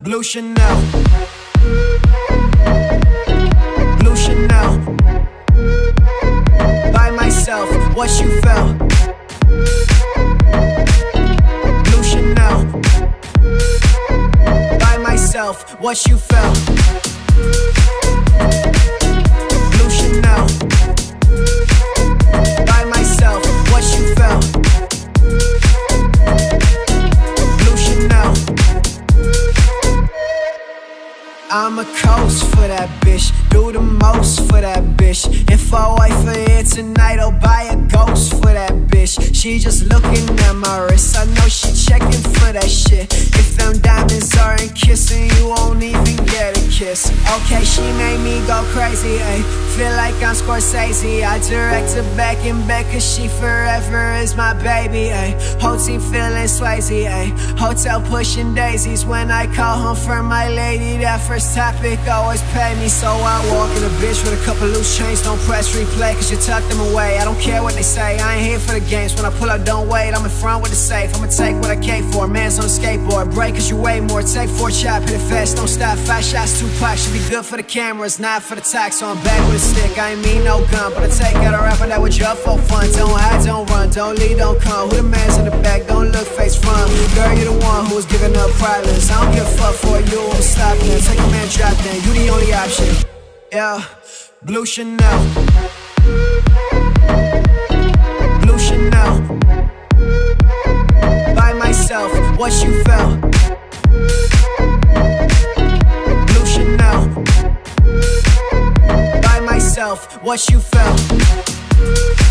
Blue Chanel, Blue Chanel. By myself, what you felt. Blue Chanel. By myself, what you felt. Blue Chanel. By myself, what you felt. Blue Chanel. I'ma coast for that bitch, do the most for that bitch. If I wait for it tonight, I'll buy a ghost for that bitch. She just looking at my wrist, I know she checking for that shit. If them diamonds aren't kissing, you won't even get a kiss. Okay, she made me go crazy, ayy. Feel like I'm Scorsese, I direct her back and back, cause she forever is my baby, ayy. Whole team feeling Swayze, ayy. Hotel pushing daisies when I call home for my lady. That first topic always pay me, so I walk in a bitch with a couple loose chains. Don't press replay, cause you tuck them away. I don't care what they say, I ain't here for the games. When I pull up, don't wait, I'm in front with the safe. I'ma take what I came for, man's on a skateboard. Break cause you weigh more, take 4 shots, hit it fast, don't stop. 5 shots, 2 packs, should be good for the cameras, not for the tax. So I'm back with a stick, I ain't mean no gun, but I take out a rapper that was up for fun. Don't hide, don't run, don't lead, don't come. Who the man's in the back, don't look face front. Girl, you the one who was giving up privates. I don't give a fuck for you, I'm stopping it. Take a man, drop that, you the only option. Yeah, Blue Chanel, Blue Chanel. By myself, what you felt. Blue Chanel. By myself, what you felt.